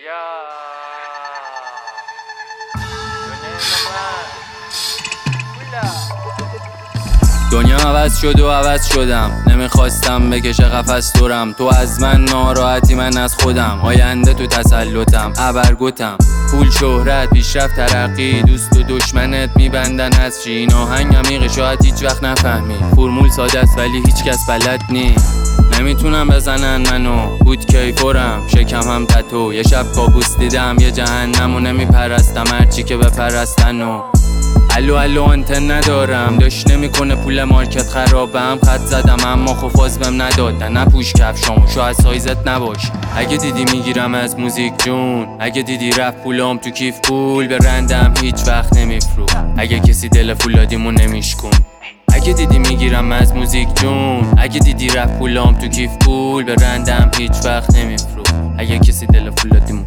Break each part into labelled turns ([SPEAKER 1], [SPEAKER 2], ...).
[SPEAKER 1] دنیا عوض شد و عوض شدم، نمیخواستم بکشه قفس دورم. تو از من ناراحتی، من از خودم. آینده تو تسلطم، ابرگوتم. پول، شهرت، پیشرفت، ترقی، دوست و دشمنت میبندن از چی؟ این آهنگ عمیقه، شاید هیچ وقت نفهمی. فرمول ساده است ولی هیچ کس بلد نی. نمیتونم بزنن منو، بود کیفورم، شکم هم تتو. یه شب کابوس دیدم یه جهنم و نمیپرستم هرچی که بپرستنو. الو آنتن ندارم، داشت نمیکنه پول مارکت خرابم. خط زدم اما خفاز بهم ندادن. نپوش کفشامو، شاید سایزت نباشه. اگه دیدی میگیرم از موزیک جون، اگه دیدی رفت پولام تو کیف پول به رندم هیچ وقت نمیفرو. اگه کسی دل فولادیمو نمیشکن. اگه دیدی میگیرم از موزیک جون، اگه دیدی رفت پولام تو کیف پول به رندم هیچ وقت نمیفرو. اگه کسی دل فولادیمو.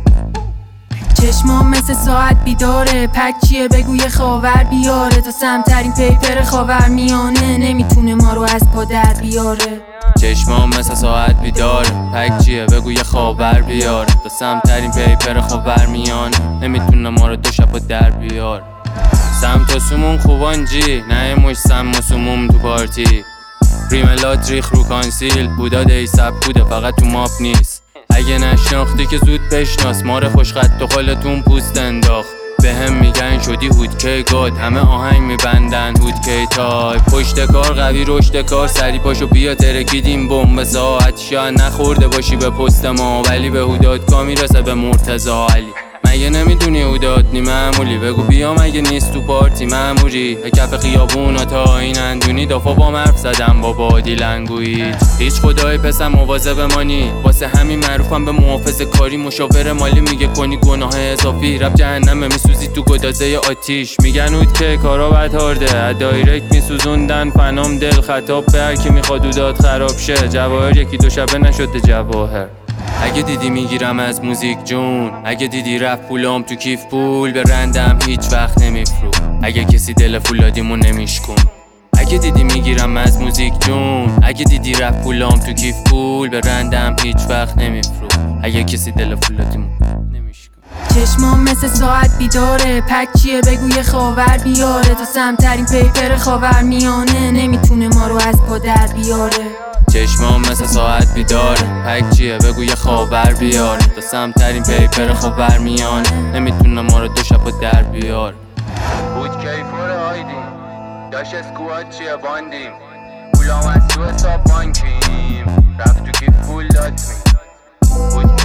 [SPEAKER 2] چشمام مثل ساعت بیداره، پک چیه بگو یه خاور بیاره. تا سمترین پیپر خاور میانه، نمیتونه ما رو از پا در بیاره.
[SPEAKER 1] چشمام مثل ساعت بیداره، پک چیه بگو یه خاور بیاره. تا سمترین پیپر خاور میانه، نمیتونه ما رو دو شب در بیاره. سمت و سمون خوبان جی، نه مش سم و سموم تو پارتی. ریملات ریخ رو کانسیل، بودا دیسب بوده فقط تو ماپ نیست. اگه نشناختی که زود بشناس، مار خوشخط و خالتون پوست انداخت. به هم میگن شدی هودکی گاد، همه آهنگ میبندن هودکی تای. پشت کار قوی، رشد کار سری، پاشو بیا ترکیدیم بمب ساعت. شاید نخورده باشی به پست ما، ولی به هودادکا میرسه به مرتضی علی. مگه نمیدونی هوداد نی معمولی؟ بگو بیا مگه نیست تو پارتی معمولی. به کف خیابونا تا این اندونی، دافا با مرف زدم با بادی لنگویی. هیچ خدای پسم مواظب مانی، واسه همین معروفم به محافظه کاری. مشاور مالی میگه کنی گناه اضافی، رب جهنمه میسوزی تو گدازه آتیش. میگن هود که کارا بد هارده، دایرکت میسوزوندن فنام دل. خطاب به هر کی میخواد هوداد خراب شه، جواهر یکی دو شبه نشده جواهر. اگه دیدی میگیرم از موزیک جون، اگه دیدی رفت پولام تو کیف پول به رندم هیچ وقت نمیفرو. اگه کسی دل فولادیمو نمیشکن. اگه دیدی میگیرم از موزیک جون، اگه دیدی رفت پولام تو کیف پول به رندم هیچ وقت نمیفرو. اگه کسی دل فولادیمو نمیشکن.
[SPEAKER 2] چشمام مثل ساعت بیداره، پک چیه بگو یه خاور بیاره. تا سمترین پیپر خاور میانه، نمیتونه ما رو از پا در بیاره.
[SPEAKER 1] چشمام مثل ساعت بیداره، پک چیه بگو یه خاور بیاره. تا سمترین پیپر خاور میانه، نمیتونه ما رو دو شب در بیاره.
[SPEAKER 3] بود کیفور آیدیم، داشت اسکوات چیه باندیم. پولام از تو حساب بانکیم، رفت تو کیف پول داد می. بود